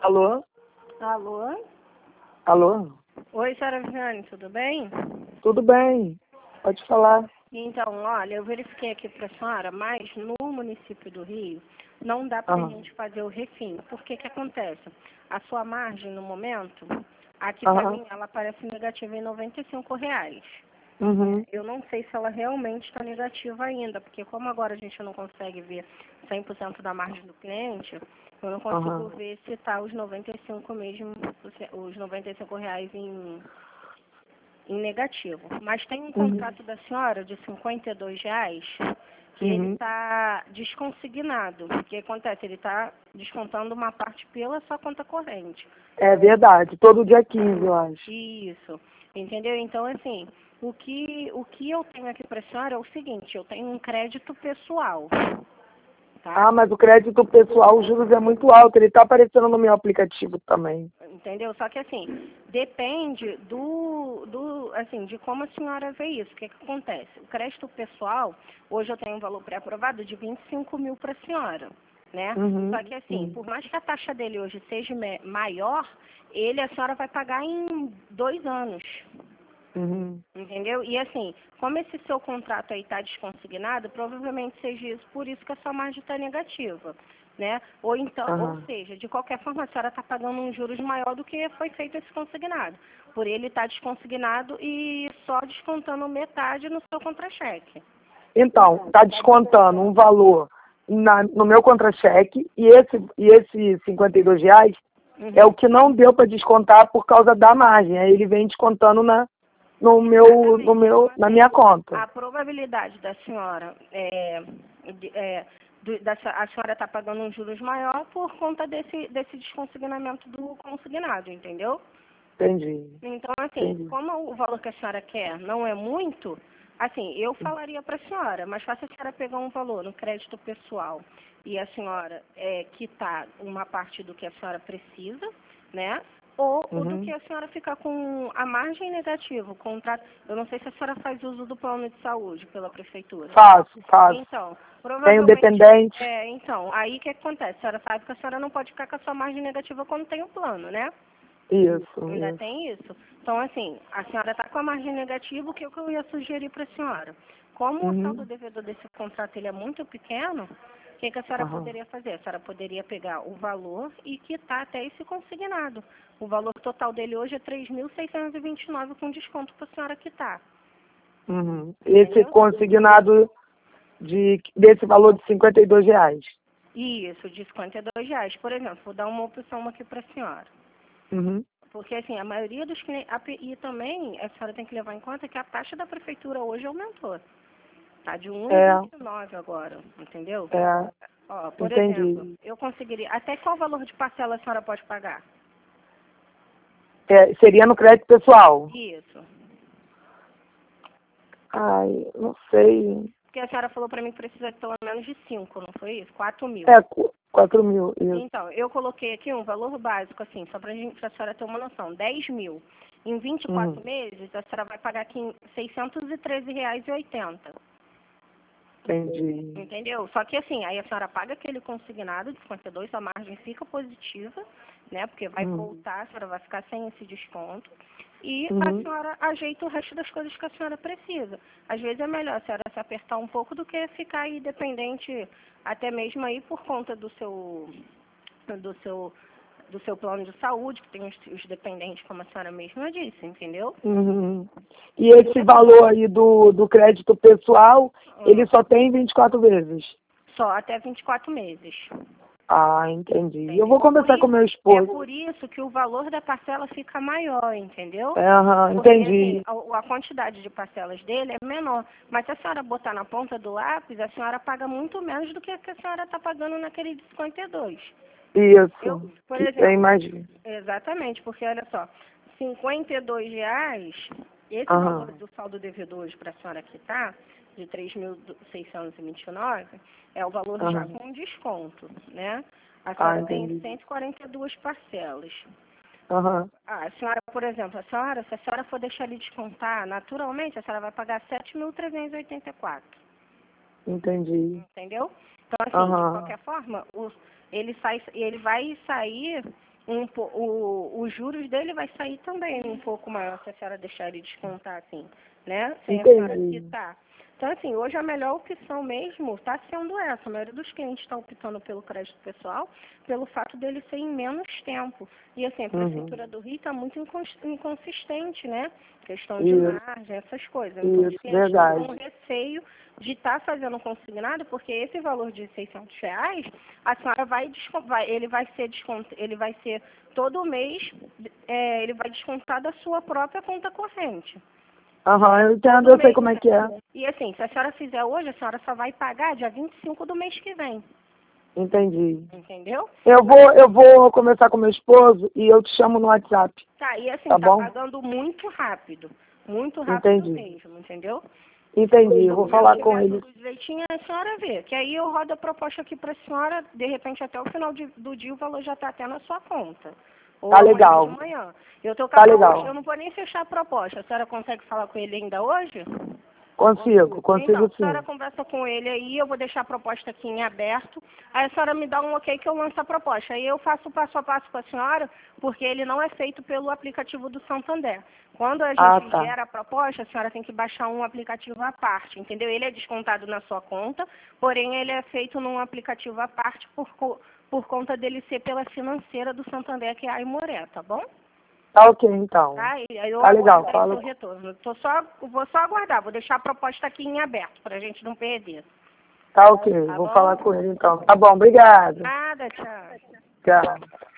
Alô? Alô? Alô? Oi, senhora Viviane, tudo bem? Tudo bem? Pode falar. Então, olha, eu verifiquei aqui para a senhora, mas no município do Rio não dá para a Aham. gente fazer o refim. Por que que acontece? A sua margem, no momento, aqui para Aham. mim, ela aparece negativa em R$ 95. Uhum. Eu não sei se ela realmente está negativa ainda, porque como agora a gente não consegue ver 100% da margem do cliente, eu não consigo Aham. ver se está os 95 mesmo, os R$ 95 em negativo. Mas tem um Uhum. contrato da senhora de R$ 52 que ele Uhum. está desconsignado. O que acontece? Ele está descontando uma parte pela sua conta corrente. É verdade. Todo dia 15, eu acho. Isso, entendeu? Então, assim, o que eu tenho aqui para a senhora é o seguinte, eu tenho um crédito pessoal, tá? Ah, mas o crédito pessoal, os juros é muito alto. Ele tá aparecendo no meu aplicativo também. Entendeu? Só que assim, depende assim, de como a senhora vê isso. O que que acontece? O crédito pessoal, hoje eu tenho um valor pré-aprovado de 25 mil para a senhora, né? Uhum. Só que assim, Uhum. por mais que a taxa dele hoje seja maior, a senhora vai pagar em 2 anos. Uhum. Entendeu? E assim, como esse seu contrato aí está desconsignado, provavelmente seja isso, por isso que a sua margem está negativa, né? Ou então, ou Aham. seja, de qualquer forma, a senhora está pagando um juros maior do que foi feito esse consignado. Por ele estar desconsignado e só descontando metade no seu contra-cheque. Então, tá descontando um valor no meu contra-cheque e esse R$ 52 é Uhum. o que não deu para descontar por causa da margem. Aí ele vem descontando Exatamente. Então, na assim, minha conta. a probabilidade da senhora a senhora está pagando um juros maior por conta desse desconsignamento do consignado, entendeu? Entendi. Então, assim, Entendi. como o valor que a senhora quer não é muito, assim, eu falaria para a senhora, mas faça a senhora pegar um valor no crédito pessoal e a senhora quitar uma parte do que a senhora precisa, né? Ou o do que Uhum. a senhora ficar com a margem negativa, o contrato. Eu não sei se a senhora faz uso do plano de saúde pela prefeitura. Faço. Então, Tenho provavelmente, dependente. então, aí o que acontece? A senhora sabe que a senhora não pode ficar com a sua margem negativa quando tem o plano, né? Ainda Isso. tem isso. Então, assim, a senhora está com a margem negativa, o que eu ia sugerir para a senhora? Como o saldo Uhum. devedor desse contrato ele é muito pequeno, o que a senhora Aham. poderia fazer? A senhora poderia pegar o valor e quitar até esse consignado. O valor total dele hoje é 3.629 com desconto para a senhora quitar. Uhum. Esse Entendeu? consignado desse valor de R$ 52. Isso, de R$ 52. Por exemplo, vou dar uma opção aqui para a senhora. Uhum. Porque, assim, a maioria dos clientes... E também, a senhora tem que levar em conta que a taxa da prefeitura hoje aumentou. Tá de É, 1,29 agora, entendeu? é, Ó, por exemplo, entendi. eu conseguiria... Até qual valor de parcela a senhora pode pagar? É, seria no crédito pessoal. Isso. Ai, não sei. Porque a senhora falou para mim que precisa de pelo menos de 5, não foi isso? 4.000. É, 4.000, isso. Então, eu coloquei aqui um valor básico, assim, só para a senhora ter uma noção. 10.000. Em 24 Uhum. meses, a senhora vai pagar aqui R$ 613,80. Entendi. Entendeu? Só que assim, aí a senhora paga aquele consignado de 52, a margem fica positiva, né? Porque vai Uhum. voltar, a senhora vai ficar sem esse desconto. E a Uhum. senhora ajeita o resto das coisas que a senhora precisa. Às vezes é melhor a senhora se apertar um pouco do que ficar aí dependente, até mesmo aí por conta do seu, do seu plano de saúde, que tem os dependentes, como a senhora mesma disse, entendeu? Uhum. E esse valor aí do crédito pessoal, ele Hum, só tem 24 vezes. Só até 24 meses. Ah, entendi. Eu vou Entendeu? conversar com meu É esposo. por isso que o valor da parcela fica maior, entendeu? É, aham, Porque assim, entendi. a quantidade de parcelas dele é menor. Mas se a senhora botar na ponta do lápis, a senhora paga muito menos do que a senhora está pagando naquele de 52. Eu, Isso. por Eu exemplo, imagino. exatamente, porque olha só, R$ 52, esse valor Aham. do saldo devedor hoje para a senhora quitar, de 3.629, é o valor já Aham. com desconto, né? A Ah, senhora tem entendi. 142 parcelas. Aham. A senhora, por exemplo, se a senhora for deixar ele descontar, naturalmente, a senhora vai pagar 7.384. Entendi. Entendeu? Então, assim, de Aham. qualquer forma, ele vai sair. os juros dele vai sair também um pouco maior se a senhora deixar ele descontar, assim, né? Sem a senhora quitar. Então, assim, hoje a melhor opção mesmo está sendo essa. A maioria dos clientes estão optando pelo crédito pessoal pelo fato dele ser em menos tempo. E, assim, a Prefeitura do Rio está muito inconsistente, né? Questão de margem, essas coisas. Então, os clientes estão com receio de estar fazendo consignado, porque esse valor de R$ 600, a senhora ele vai ser todo mês, ele vai descontar da sua própria conta corrente. Eu entendo, eu sei como é que é. E assim, se a senhora fizer hoje, a senhora só vai pagar dia 25 do mês que vem. Entendi. Entendeu? Eu vou conversar com meu esposo e eu te chamo no WhatsApp. Tá, e assim, tá bom? pagando muito rápido mesmo, entendeu? Entendi, eu vou falar com ele. Tudo direitinho, a senhora vê, que aí eu rodo a proposta aqui para a senhora, de repente até o final do dia o valor já está até na sua conta. Ou tá legal. De manhã. Eu tô tá legal. Hoje, eu não vou nem fechar a proposta. A senhora consegue falar com ele ainda hoje? Consigo então, sim. A senhora conversa com ele aí, eu vou deixar a proposta aqui em aberto. Aí a senhora me dá um ok que eu lanço a proposta. Aí eu faço o passo a passo com a senhora, porque ele não é feito pelo aplicativo do Santander. Quando a gente gera a proposta, a senhora tem que baixar um aplicativo à parte, entendeu? Ele é descontado na sua conta, porém ele é feito num aplicativo à parte por conta dele ser pela financeira do Santander, que é a Aimoré, tá bom? Tá ok, então. Tá, eu legal. Fala. Seu retorno. Vou só aguardar, vou deixar a proposta aqui em aberto, pra gente não perder. Tá ok, vou falar com ele então. Tá bom, obrigado. Nada, tchau. Tchau.